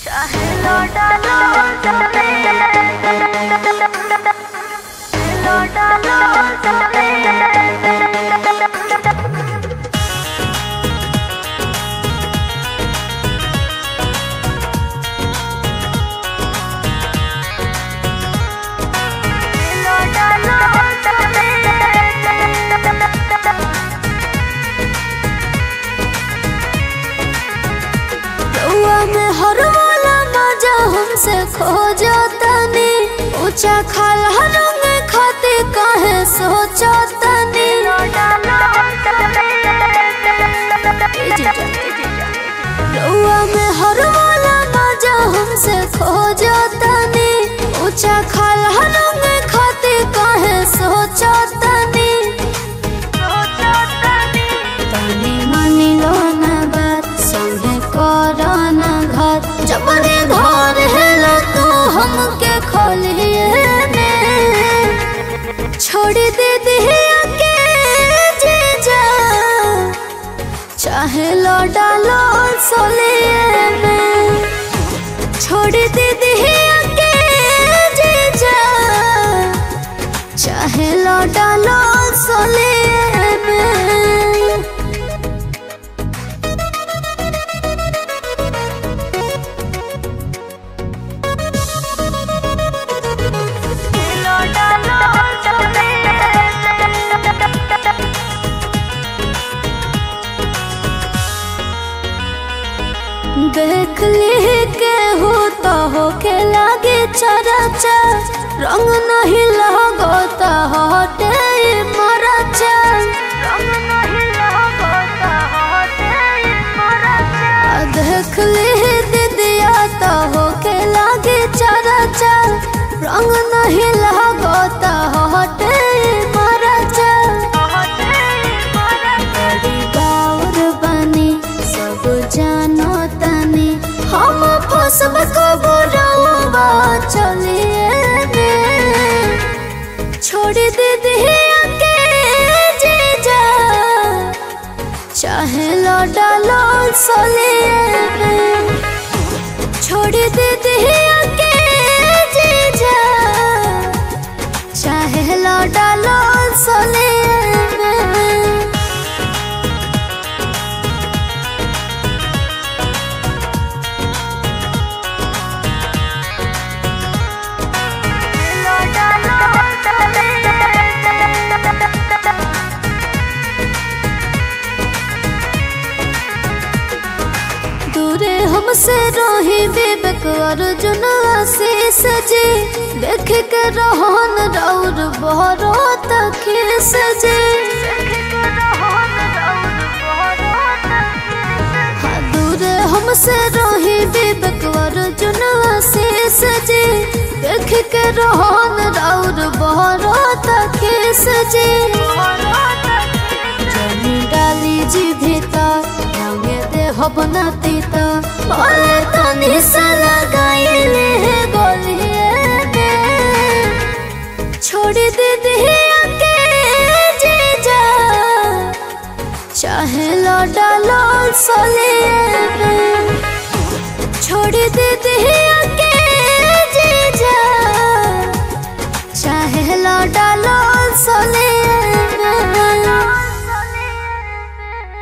चाहे लौटा लो चले लौटा लो चले लौटा लो चले रउआ में हर वाला मजा हमसे खो जातनी ऊंचा खाला रंग खाते काहे सोचतनी रउआ में हर वाला मजा हमसे खो जातनी ऊंचा खाला रंग खाते काहे सोचतनी तनी मानी लो ना बात संगे कोरोना घर जबरे घर है लो तू हमके खोलिए छोड़ दे दिया के जीजा चाहे लो डालो सोलिए में छोड़ दे दिया के जीजा चाहे लो डालो सोलिए में देख ली के हो के लागे चरचा रंग नहीं लगता हटे मरचा देख ली दीदिया तो हो के लागे चरचा रंग नहीं लगता हटे मरचा बड़ी बाउर बनी सब जानो तनी हम फसब को बुरावा चलिए छोड़ दे दिया के जीजा चाहे लो डालो सोलिए छोड़ दे दिया के जीजा चाहे लो डालो सोलिए दूरे हमसे रोही विवेक अर्जुन आशीष जी देख के रोहन रौर बहरो तखीस जी हाँ दूरे हमसे रोही विवेक अर्जुन आशीष जी देख के रोहन रौर बहरो तखीस जी जमी डाली जी भीतर हबनाती तो बोले तो निशा लगाइले गोलिए छोड़ दे दिया के जीजा चाहे लो डालो सोलिए छोड़ दे दिया के जीजा चाहे लो डालो सोलिए